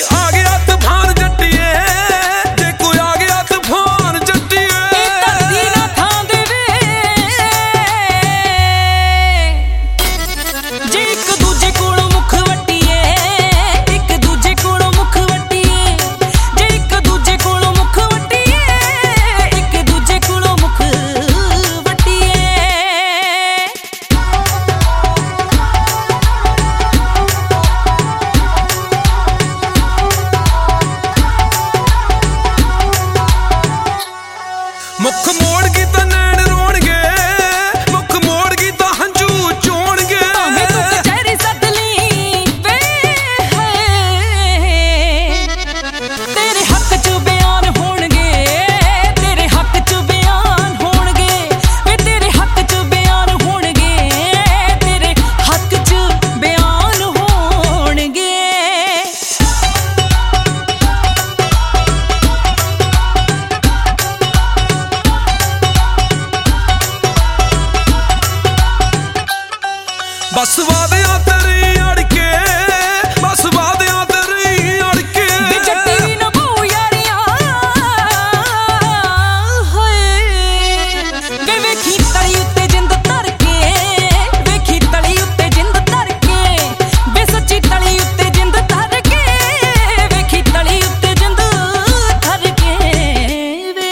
आ गया तूफान जट्टिए, जे कोई आ गया तूफान जट्टिए। धरती ना थां देवे जे एक दूजे कोलों मुख वट्टिए, एक दूजे कोलों मुख वट्टिए, जे एक दूजे कोलों मुख वट्टिए, एक दूजे कोलों मुख वट्टिए। मुख मोड़गी तां नैन रोणगे, मुख मोड़गी तां हंझू चोणगे। भावें तूं कचहरी सद ली वे तेरे हक च बयान होणगे, तेरे हक च बयान होणगे, वे तेरे हक च बयान होणगे, तेरे हक च बयान होणगे। बस वादियां तेरी अड़के, बस वादियां तेरी अड़के। वे जट्टी नभाऊ यारियां होए, वे वेखी तली उत्ते जिंद धर के, वेखी तली उत्ते जिंद धर के, वे सच्ची तली उत्ते जिंद धर के, वेखी तली उत्ते जिंद धर के वे।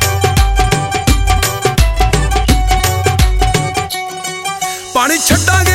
पानी छड्डांगे